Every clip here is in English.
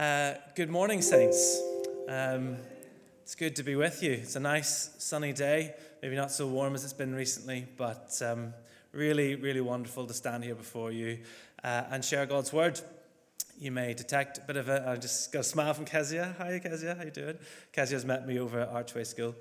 Good morning, Saints. It's good to be with you. It's a nice sunny day, maybe not so warm as it's been recently, but really, really wonderful to stand here before you and share God's word. You may detect a bit of I just got a smile from Kezia. Hi, Kezia. How you doing? Kezia's met me over at Archway School.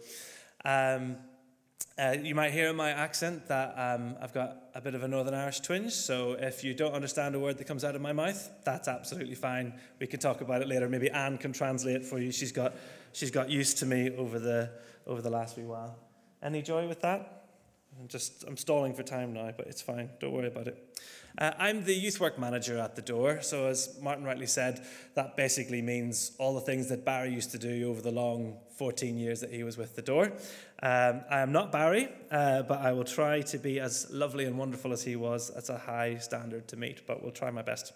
You might hear in my accent that I've got a bit of a Northern Irish twinge, so if you don't understand a word that comes out of my mouth, that's absolutely fine. We can talk about it later. Maybe Anne can translate it for you. She's got used to me over the last wee while. Any joy with that? I'm stalling for time now, but it's fine. Don't worry about it. I'm the youth work manager at the Door, so as Martin rightly said, that basically means all the things that Barry used to do over the long 14 years that he was with the Door. I am not Barry, but I will try to be as lovely and wonderful as he was. That's a high standard to meet, but we'll try my best.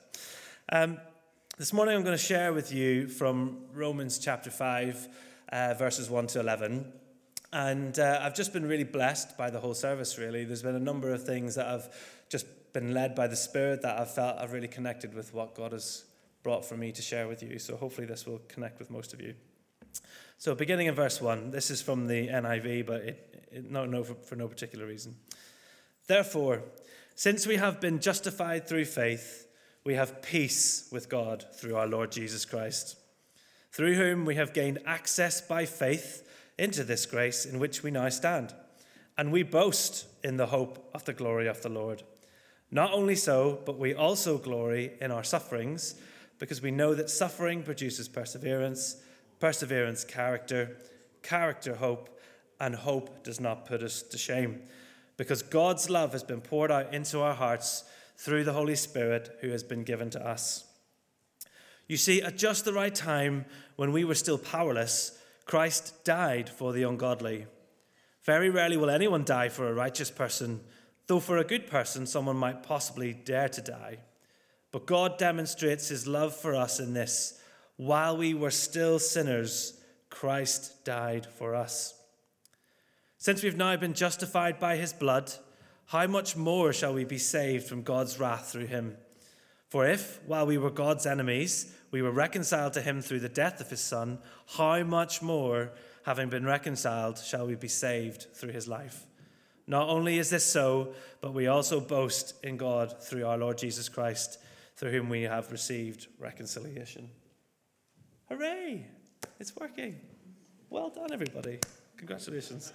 This morning I'm going to share with you from Romans chapter 5, verses 1 to 11. And I've just been really blessed by the whole service, really. There's been a number of things that I've just been led by the Spirit that I've felt I've really connected with what God has brought for me to share with you. So hopefully this will connect with most of you. So beginning in verse 1, this is from the NIV, but for no particular reason. Therefore, since we have been justified through faith, we have peace with God through our Lord Jesus Christ, through whom we have gained access by faith into this grace in which we now stand. And we boast in the hope of the glory of the Lord. Not only so, but we also glory in our sufferings, because we know that suffering produces perseverance, perseverance character, character hope, and hope does not put us to shame, because God's love has been poured out into our hearts through the Holy Spirit who has been given to us. You see, at just the right time, when we were still powerless, Christ died for the ungodly. Very rarely will anyone die for a righteous person, though for a good person someone might possibly dare to die. But God demonstrates his love for us in this: while we were still sinners, Christ died for us. Since we've now been justified by his blood, how much more shall we be saved from God's wrath through him? For if, while we were God's enemies, we were reconciled to him through the death of his Son, how much more, having been reconciled, shall we be saved through his life? Not only is this so, but we also boast in God through our Lord Jesus Christ, through whom we have received reconciliation. Hooray! It's working. Well done, everybody. Congratulations.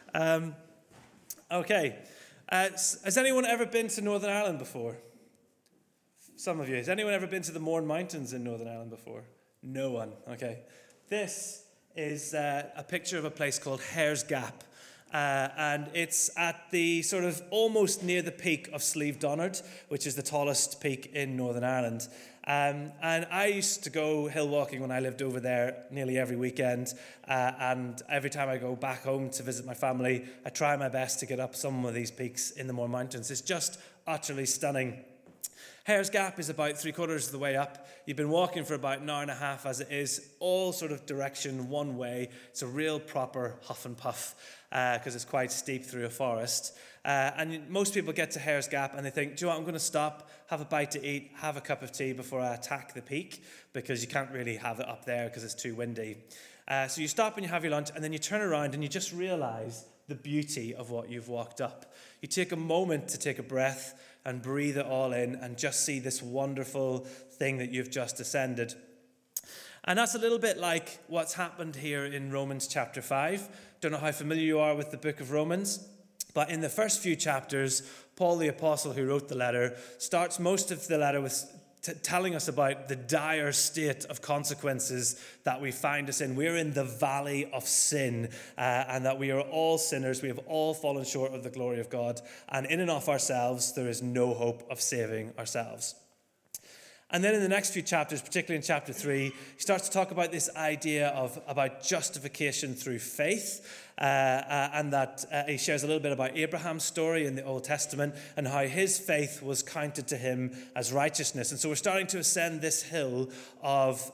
Okay. Has anyone ever been to Northern Ireland before? Some of you. Has anyone ever been to the Mourne Mountains in Northern Ireland before? No one. Okay. This is a picture of a place called Hares Gap. And it's at the sort of almost near the peak of Slieve Donard, which is the tallest peak in Northern Ireland. And I used to go hill walking when I lived over there nearly every weekend. And every time I go back home to visit my family, I try my best to get up some of these peaks in the Mourne Mountains. It's just utterly stunning. Hares Gap is about 3/4 of the way up. You've been walking for about an hour and a half as it is, all sort of direction, one way. It's a real proper huff and puff because it's quite steep through a forest. And most people get to Hares Gap and they think, do you know what, I'm going to stop, have a bite to eat, have a cup of tea before I attack the peak, because you can't really have it up there because it's too windy. So you stop and you have your lunch, and then you turn around and you just realize the beauty of what you've walked up. You take a moment to take a breath and breathe it all in and just see this wonderful thing that you've just ascended. And that's a little bit like what's happened here in Romans chapter 5. Don't know how familiar you are with the book of Romans, but in the first few chapters, Paul the apostle who wrote the letter starts most of the letter with telling us about the dire state of consequences that we find us in. We're in the valley of sin, and that we are all sinners. We have all fallen short of the glory of God. And in and of ourselves, there is no hope of saving ourselves. And then in the next few chapters, particularly in chapter 3, he starts to talk about this idea about justification through faith, and that he shares a little bit about Abraham's story in the Old Testament and how his faith was counted to him as righteousness. And so we're starting to ascend this hill of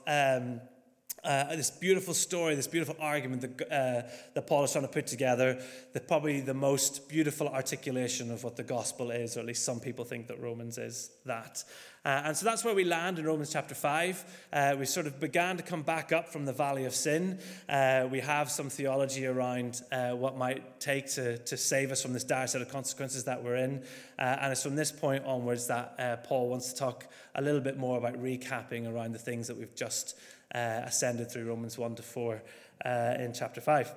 this beautiful story, this beautiful argument that Paul is trying to put together, probably the most beautiful articulation of what the gospel is, or at least some people think that Romans is that. And so that's where we land in Romans chapter 5. We sort of began to come back up from the valley of sin. We have some theology around what might take to save us from this dire set of consequences that we're in. And it's from this point onwards that Paul wants to talk a little bit more about recapping around the things that we've just ascended through Romans 1 to 4 in chapter 5.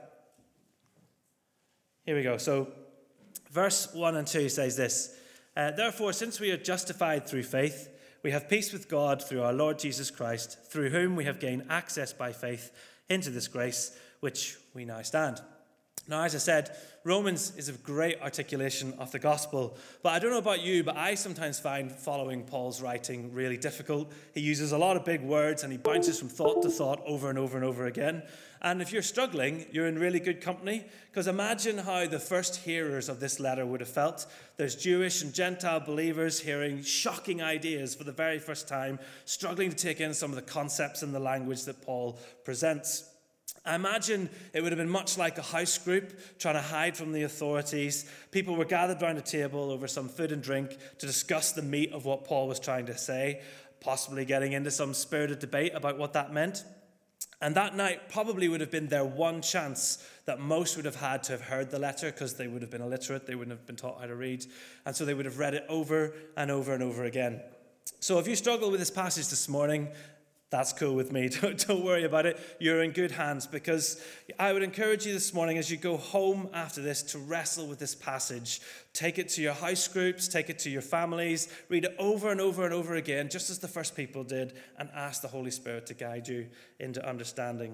Here we go. So verse 1 and 2 says this: Therefore, since we are justified through faith, we have peace with God through our Lord Jesus Christ, through whom we have gained access by faith into this grace which we now stand. Now, as I said, Romans is a great articulation of the gospel. But I don't know about you, but I sometimes find following Paul's writing really difficult. He uses a lot of big words and he bounces from thought to thought over and over and over again. And if you're struggling, you're in really good company, because imagine how the first hearers of this letter would have felt. There's Jewish and Gentile believers hearing shocking ideas for the very first time, struggling to take in some of the concepts and the language that Paul presents. I imagine it would have been much like a house group trying to hide from the authorities. People were gathered around a table over some food and drink to discuss the meat of what Paul was trying to say, possibly getting into some spirited debate about what that meant. And that night probably would have been their one chance that most would have had to have heard the letter, because they would have been illiterate, they wouldn't have been taught how to read, and so they would have read it over and over and over again. So if you struggle with this passage this morning, that's cool with me. Don't worry about it. You're in good hands, because I would encourage you this morning as you go home after this to wrestle with this passage. Take it to your house groups, take it to your families, read it over and over and over again, just as the first people did, and ask the Holy Spirit to guide you into understanding.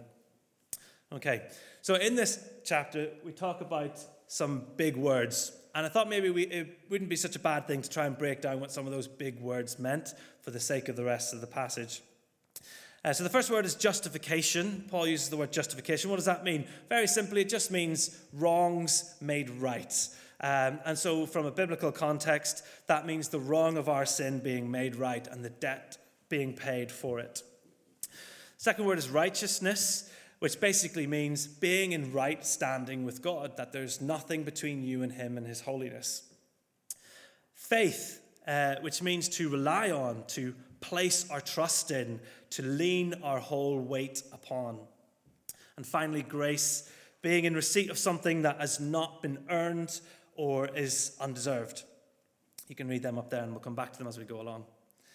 Okay, so in this chapter, we talk about some big words. And I thought maybe it wouldn't be such a bad thing to try and break down what some of those big words meant for the sake of the rest of the passage. So the first word is justification. Paul uses the word justification. What does that mean? Very simply, it just means wrongs made right. And so from a biblical context, that means the wrong of our sin being made right and the debt being paid for it. Second word is righteousness, which basically means being in right standing with God, that there's nothing between you and him and his holiness. Faith, which means to rely on, to place our trust in, to lean our whole weight upon. And finally, grace, being in receipt of something that has not been earned or is undeserved. You can read them up there and we'll come back to them as we go along.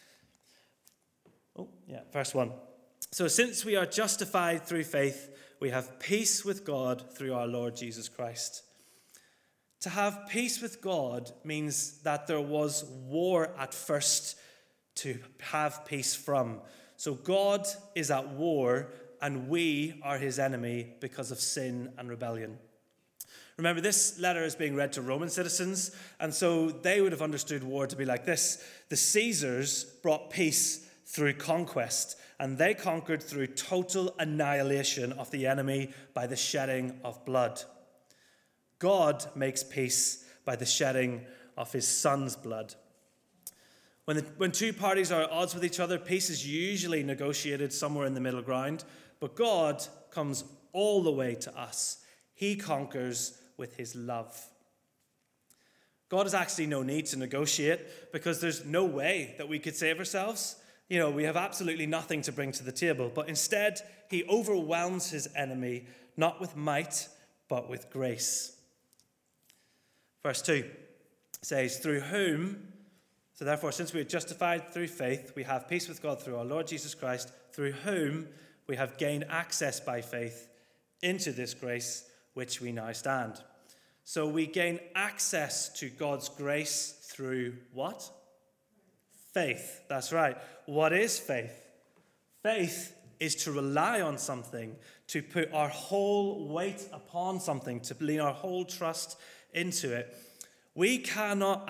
Verse 1. So since we are justified through faith, we have peace with God through our Lord Jesus Christ. To have peace with God means that there was war at first to have peace from. So God is at war and we are his enemy because of sin and rebellion. Remember, this letter is being read to Roman citizens, and so they would have understood war to be like this. The Caesars brought peace through conquest, and they conquered through total annihilation of the enemy by the shedding of blood. God makes peace by the shedding of his son's blood. When two parties are at odds with each other, peace is usually negotiated somewhere in the middle ground, but God comes all the way to us. He conquers with his love. God has actually no need to negotiate, because there's no way that we could save ourselves. We have absolutely nothing to bring to the table, but instead he overwhelms his enemy, not with might, but with grace. Verse 2 says, through whom, so therefore, since we are justified through faith, we have peace with God through our Lord Jesus Christ, through whom we have gained access by faith into this grace which we now stand. So we gain access to God's grace through what? Faith. That's right. What is faith? Faith is to rely on something, to put our whole weight upon something, to lean our whole trust into it. We cannot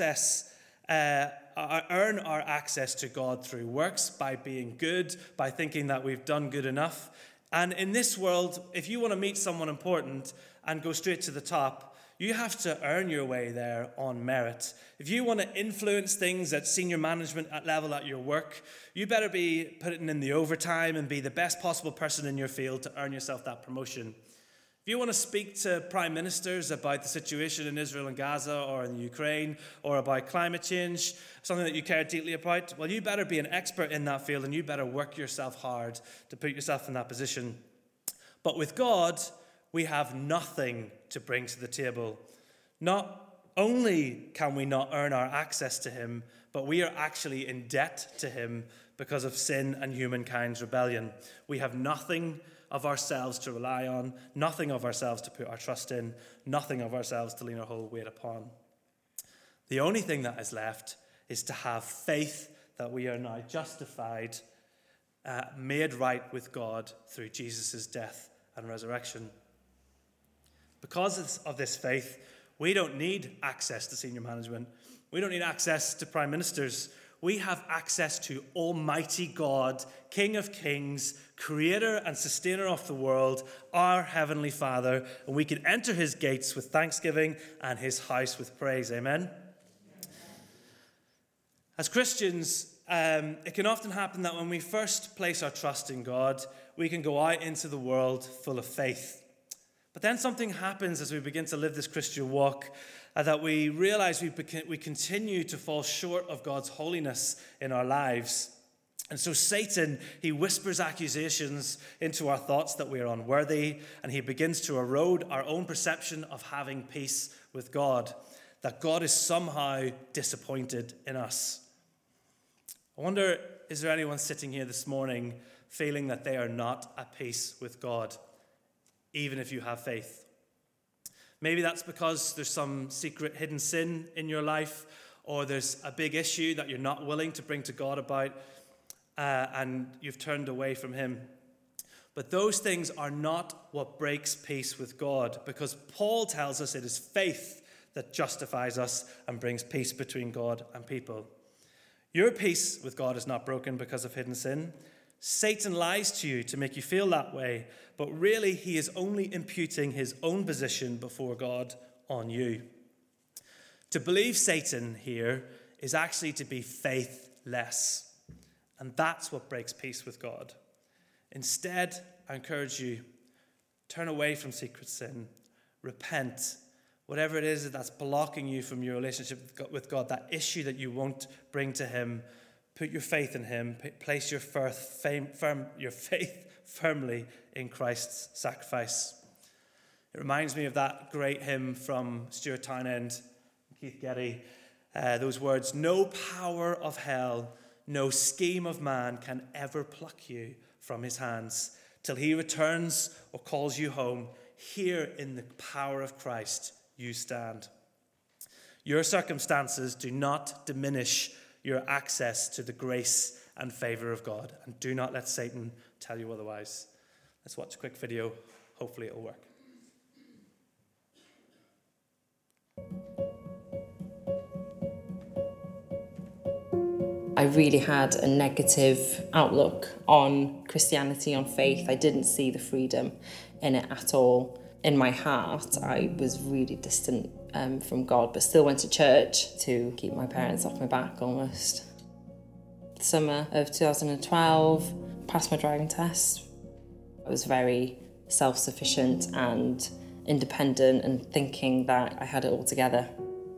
earn our access to God through works, by being good, by thinking that we've done good enough. And in this world, if you want to meet someone important and go straight to the top, you have to earn your way there on merit. If you want to influence things at senior management level at your work, you better be putting in the overtime and be the best possible person in your field to earn yourself that promotion. If you want to speak to prime ministers about the situation in Israel and Gaza or in the Ukraine or about climate change, something that you care deeply about, well, you better be an expert in that field and you better work yourself hard to put yourself in that position. But with God, we have nothing to bring to the table. Not only can we not earn our access to him, but we are actually in debt to him because of sin and humankind's rebellion. We have nothing of ourselves to rely on, nothing of ourselves to put our trust in, nothing of ourselves to lean our whole weight upon. The only thing that is left is to have faith that we are now justified, made right with God through Jesus' death and resurrection. Because of this faith, we don't need access to senior management. We don't need access to prime ministers. We have access to Almighty God, King of Kings, Creator and Sustainer of the world, our Heavenly Father, and we can enter his gates with thanksgiving and his house with praise. Amen? As Christians, it can often happen that when we first place our trust in God, we can go out into the world full of faith. But then something happens as we begin to live this Christian walk, that we realize we continue to fall short of God's holiness in our lives. And so Satan, he whispers accusations into our thoughts that we are unworthy, and he begins to erode our own perception of having peace with God, that God is somehow disappointed in us. I wonder, is there anyone sitting here this morning feeling that they are not at peace with God, even if you have faith? Maybe that's because there's some secret hidden sin in your life, or there's a big issue that you're not willing to bring to God about, and you've turned away from him. But those things are not what breaks peace with God, because Paul tells us it is faith that justifies us and brings peace between God and people. Your peace with God is not broken because of hidden sin. Satan lies to you to make you feel that way, but really he is only imputing his own position before God on you. To believe Satan here is actually to be faithless, and that's what breaks peace with God. Instead, I encourage you, turn away from secret sin, repent, whatever it is that's blocking you from your relationship with God, that issue that you won't bring to him. Put your faith in him. Place your faith firmly in Christ's sacrifice. It reminds me of that great hymn from Stuart Townend, Keith Getty. Those words, "No power of hell, no scheme of man can ever pluck you from his hands. Till he returns or calls you home, here in the power of Christ you stand." Your circumstances do not diminish your access to the grace and favor of God. And do not let Satan tell you otherwise. Let's watch a quick video. Hopefully it'll work. I really had a negative outlook on Christianity, on faith. I didn't see the freedom in it at all. In my heart, I was really distant from God, but still went to church to keep my parents off my back almost. Summer of 2012, passed my driving test. I was very self-sufficient and independent and thinking that I had it all together.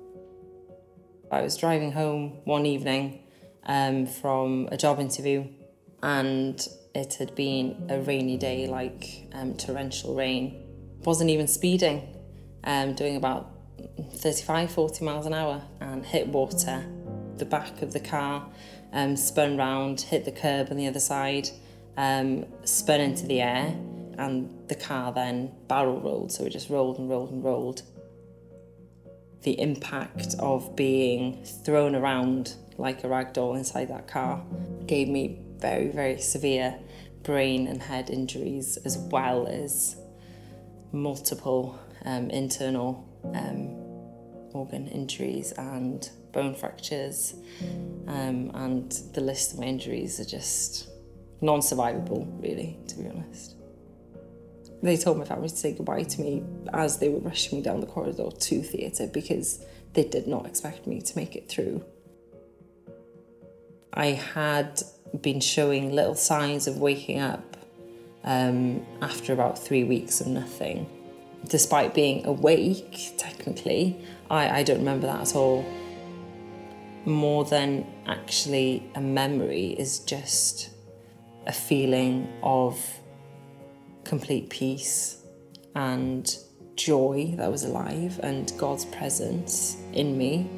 I was driving home one evening from a job interview, and it had been a rainy day, like torrential rain. Wasn't even speeding, doing about 35, 40 miles an hour, and hit water. The back of the car spun round, hit the curb on the other side, spun into the air, and the car then barrel rolled, so it just rolled and rolled and rolled. The impact of being thrown around like a rag doll inside that car gave me very, very severe brain and head injuries, as well as multiple internal organ injuries and bone fractures, and the list of my injuries are just non-survivable, really, to be honest. They told my family to say goodbye to me as they were rushing me down the corridor to theatre, because they did not expect me to make it through. I had been showing little signs of waking up after about 3 weeks of nothing. despite being awake, technically, I don't remember that at all. More than actually a memory is just a feeling of complete peace and joy that was alive and God's presence in me.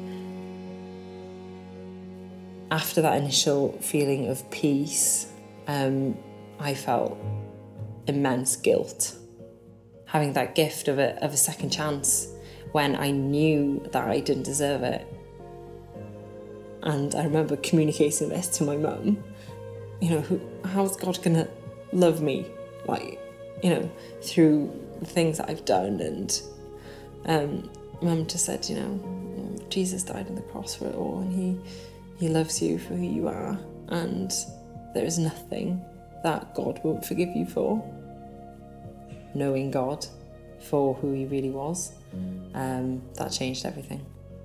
After that initial feeling of peace, I felt immense guilt. Having that gift of a second chance when I knew that I didn't deserve it. And I remember communicating this to my mum. How's God gonna love me? Through the things that I've done. And Mum just said, Jesus died on the cross for it all, and he loves you for who you are, and there is nothing that God won't forgive you for. Knowing God for who he really was, that changed everything.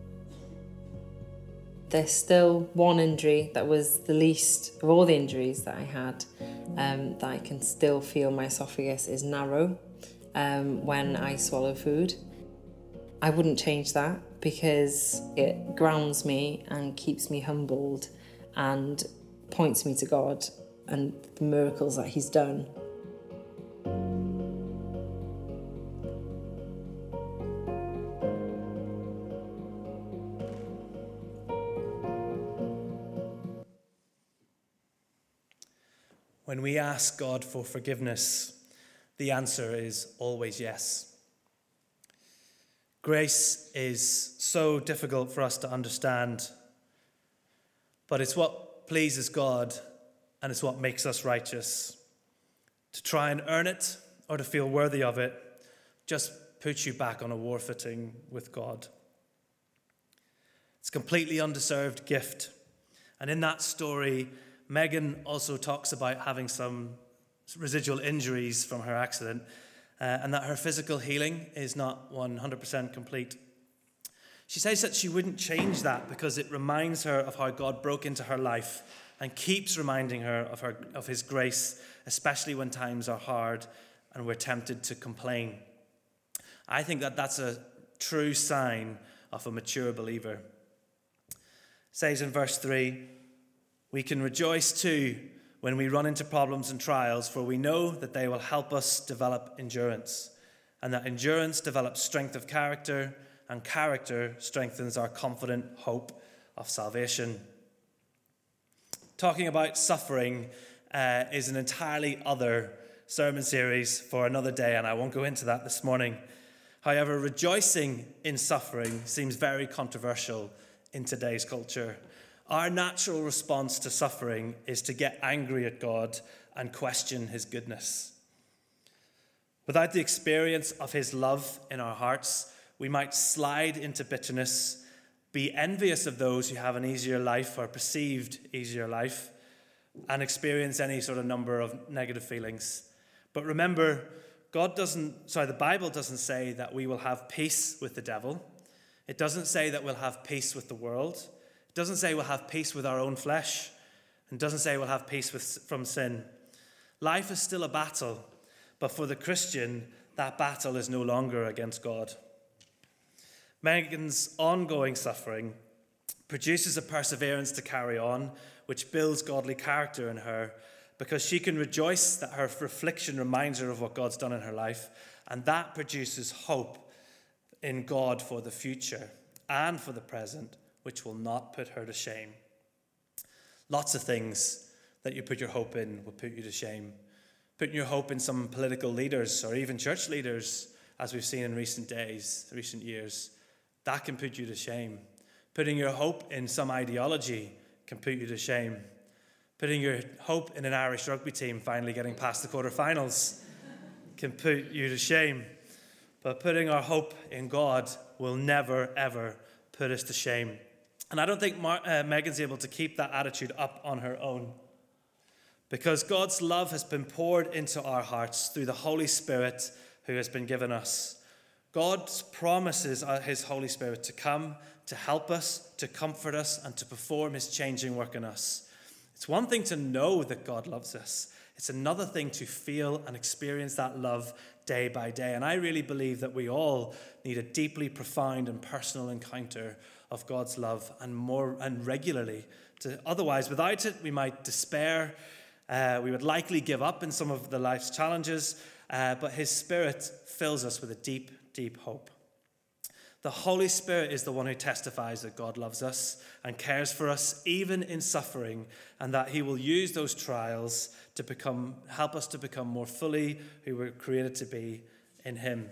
There's still one injury that was the least of all the injuries that I had, that I can still feel my esophagus is narrow when I swallow food. I wouldn't change that because it grounds me and keeps me humbled and points me to God and the miracles that he's done. When we ask God for forgiveness, the answer is always yes. Grace is so difficult for us to understand, but it's what pleases God and it's what makes us righteous. To try and earn it or to feel worthy of it just puts you back on a war footing with God. It's a completely undeserved gift. And in that story, Megan also talks about having some residual injuries from her accident, and that her physical healing is not 100% complete. She says that she wouldn't change that because it reminds her of how God broke into her life and keeps reminding her of his grace, especially when times are hard and we're tempted to complain. I think that that's a true sign of a mature believer. It says in verse 3, "We can rejoice too when we run into problems and trials, for we know that they will help us develop endurance, and that endurance develops strength of character, and character strengthens our confident hope of salvation." Talking about suffering is an entirely other sermon series for another day, and I won't go into that this morning. However, rejoicing in suffering seems very controversial in today's culture. Our natural response to suffering is to get angry at God and question his goodness. Without the experience of his love in our hearts, we might slide into bitterness, be envious of those who have an easier life or perceived easier life, and experience any sort of number of negative feelings. But remember, the Bible doesn't say that we will have peace with the devil. It doesn't say that we'll have peace with the world. It doesn't say we'll have peace with our own flesh. And it doesn't say we'll have peace from sin. Life is still a battle, but for the Christian, that battle is no longer against God. Megan's ongoing suffering produces a perseverance to carry on, which builds godly character in her, because she can rejoice that her affliction reminds her of what God's done in her life, and that produces hope in God for the future and for the present, which will not put her to shame. Lots of things that you put your hope in will put you to shame. Putting your hope in some political leaders or even church leaders, as we've seen in recent years, that can put you to shame. Putting your hope in some ideology can put you to shame. Putting your hope in an Irish rugby team finally getting past the quarterfinals can put you to shame. But putting our hope in God will never, ever put us to shame. And I don't think Megan's able to keep that attitude up on her own, because God's love has been poured into our hearts through the Holy Spirit who has been given us. God promises his Holy Spirit to come, to help us, to comfort us, and to perform his changing work in us. It's one thing to know that God loves us. It's another thing to feel and experience that love day by day. And I really believe that we all need a deeply profound and personal encounter of God's love, and regularly. Otherwise, without it, we might despair. We would likely give up in some of the life's challenges. But his Spirit fills us with a deep, deep hope. The Holy Spirit is the one who testifies that God loves us and cares for us even in suffering, and that he will use those trials to help us to become more fully who we're created to be in him.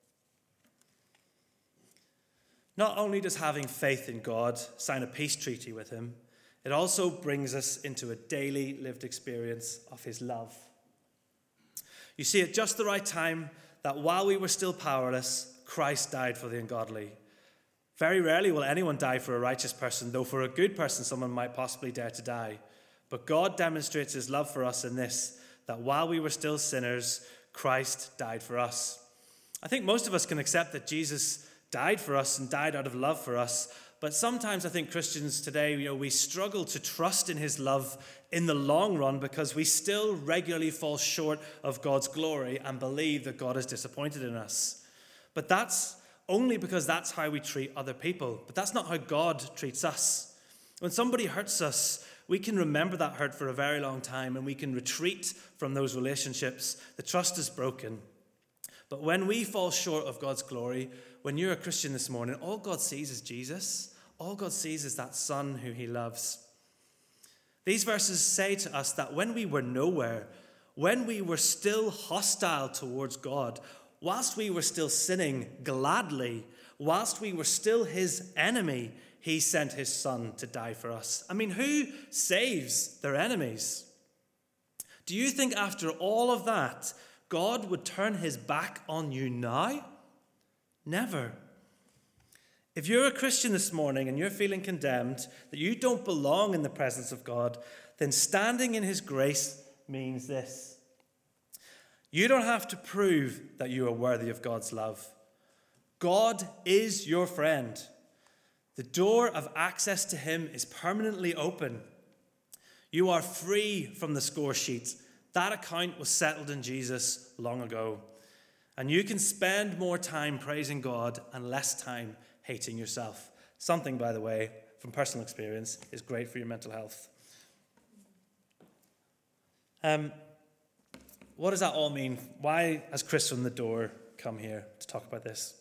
Not only does having faith in God sign a peace treaty with him, it also brings us into a daily lived experience of his love. You see, at just the right time, that while we were still powerless, Christ died for the ungodly. Very rarely will anyone die for a righteous person, though for a good person someone might possibly dare to die. But God demonstrates his love for us in this, that while we were still sinners, Christ died for us. I think most of us can accept that Jesus died for us and died out of love for us, but sometimes I think Christians today, we struggle to trust in his love in the long run because we still regularly fall short of God's glory and believe that God is disappointed in us. But that's only because that's how we treat other people. But that's not how God treats us. When somebody hurts us, we can remember that hurt for a very long time and we can retreat from those relationships. The trust is broken. But when we fall short of God's glory, when you're a Christian this morning, all God sees is Jesus. All God sees is that Son who he loves. These verses say to us that when we were nowhere, when we were still hostile towards God, whilst we were still sinning gladly, whilst we were still his enemy, he sent his Son to die for us. I mean, who saves their enemies? Do you think after all of that, God would turn his back on you now? Never. If you're a Christian this morning and you're feeling condemned, that you don't belong in the presence of God, then standing in his grace means this. You don't have to prove that you are worthy of God's love. God is your friend. The door of access to him is permanently open. You are free from the score sheet. That account was settled in Jesus long ago. And you can spend more time praising God and less time hating yourself. Something, by the way, from personal experience, is great for your mental health. What does that all mean? Why has Chris from the door come here to talk about this?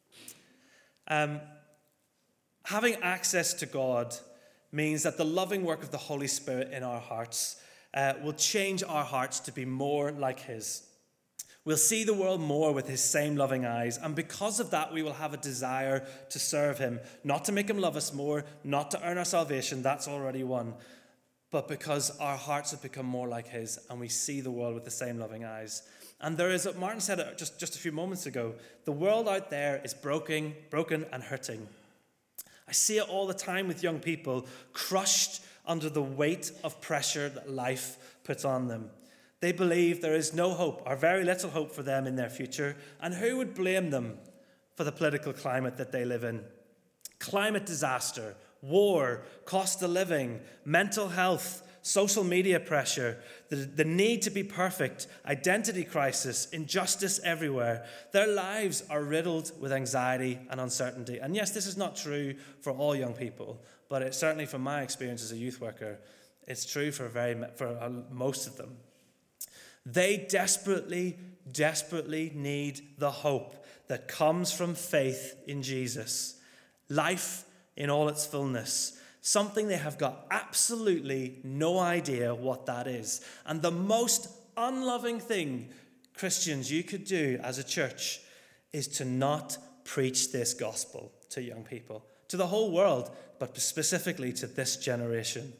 Having access to God means that the loving work of the Holy Spirit in our hearts will change our hearts to be more like his. We'll see the world more with his same loving eyes, and because of that, we will have a desire to serve him, not to make him love us more, not to earn our salvation, that's already won, but because our hearts have become more like his, and we see the world with the same loving eyes. And there is, Martin said it just a few moments ago, the world out there is broken and hurting. I see it all the time with young people, crushed under the weight of pressure that life puts on them. They believe there is no hope, or very little hope for them in their future, and who would blame them for the political climate that they live in? Climate disaster, war, cost of living, mental health, social media pressure, the need to be perfect, identity crisis, injustice everywhere. Their lives are riddled with anxiety and uncertainty. And yes, this is not true for all young people, but it's certainly from my experience as a youth worker, it's true for most of them. They desperately, desperately need the hope that comes from faith in Jesus. Life in all its fullness. Something they have got absolutely no idea what that is. And the most unloving thing, Christians, you could do as a church is to not preach this gospel to young people, to the whole world, but specifically to this generation.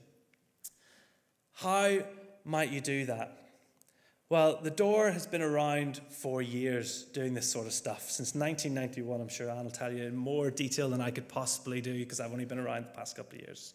How might you do that? Well, the door has been around for years doing this sort of stuff. Since 1991, I'm sure Anne will tell you in more detail than I could possibly do because I've only been around the past couple of years.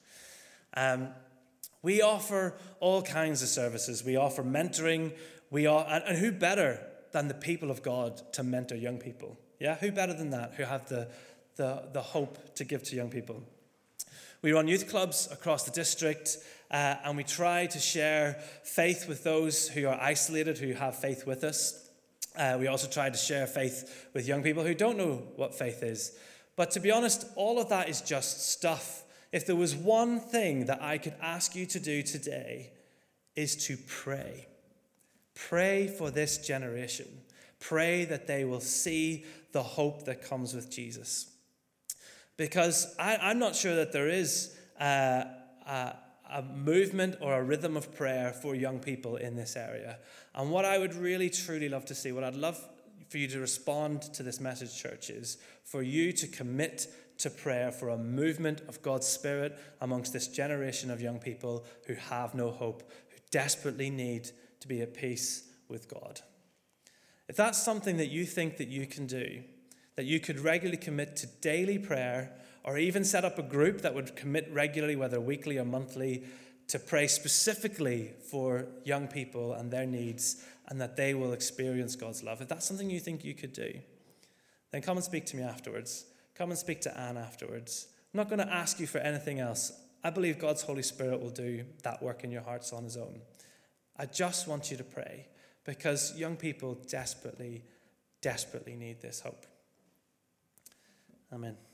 We offer all kinds of services. We offer mentoring. And who better than the people of God to mentor young people? Yeah, who better than that, who have the hope to give to young people? We run youth clubs across the district. and we try to share faith with those who are isolated, who have faith with us. We also try to share faith with young people who don't know what faith is. But to be honest, all of that is just stuff. If there was one thing that I could ask you to do today, is to pray. Pray for this generation. Pray that they will see the hope that comes with Jesus. Because I'm not sure that there is a movement or a rhythm of prayer for young people in this area. And what I would really, truly love to see, what I'd love for you to respond to this message, church, is for you to commit to prayer for a movement of God's Spirit amongst this generation of young people who have no hope, who desperately need to be at peace with God. If that's something that you think that you can do, that you could regularly commit to daily prayer, or even set up a group that would commit regularly, whether weekly or monthly, to pray specifically for young people and their needs, and that they will experience God's love. If that's something you think you could do, then come and speak to me afterwards. Come and speak to Anne afterwards. I'm not going to ask you for anything else. I believe God's Holy Spirit will do that work in your hearts on his own. I just want you to pray, because young people desperately, desperately need this hope. Amen.